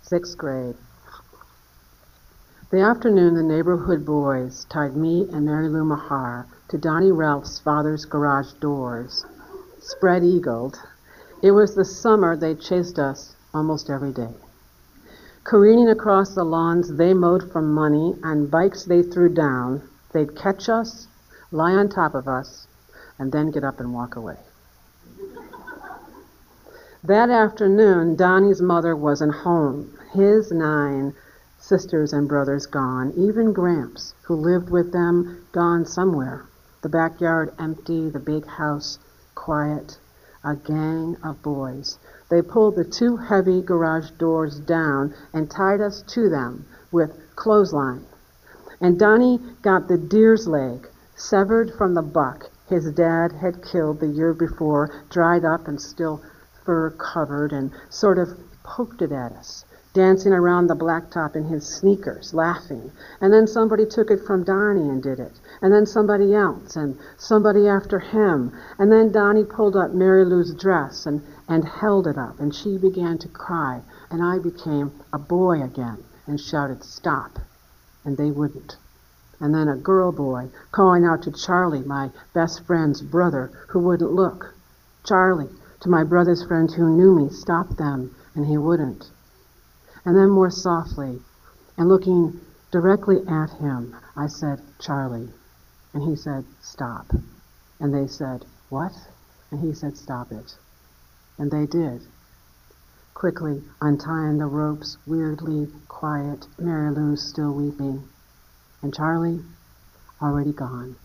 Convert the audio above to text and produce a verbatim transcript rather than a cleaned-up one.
Sixth grade. The afternoon, the neighborhood boys tied me and Mary Lou Mahar to Donnie Ralph's father's garage doors, spread-eagled. It was the summer they chased us almost every day. Careening across the lawns they mowed for money and bikes they threw down, they'd catch us, lie on top of us, and then get up and walk away. That afternoon, Donnie's mother wasn't home. His nine sisters and brothers gone, even Gramps, who lived with them, gone somewhere. The backyard empty, the big house quiet, a gang of boys. They pulled the two heavy garage doors down and tied us to them with clothesline. And Donnie got the deer's leg, severed from the buck his dad had killed the year before, dried up and still fur-covered, and sort of poked it at us, dancing around the blacktop in his sneakers, laughing. And then somebody took it from Donnie and did it. And then somebody else, and somebody after him. And then Donnie pulled up Mary Lou's dress and, and held it up, and she began to cry. And I became a boy again and shouted, "Stop!" And they wouldn't. And then a girl boy calling out to Charlie, my best friend's brother, who wouldn't look. "Charlie," to my brother's friend who knew me, "stop them," and he wouldn't. And then more softly, and looking directly at him, I said, "Charlie." And he said, "Stop." And they said, "What?" And he said, "Stop it." And they did. Quickly untying the ropes, weirdly quiet, Mary Lou still weeping. And Charlie, already gone.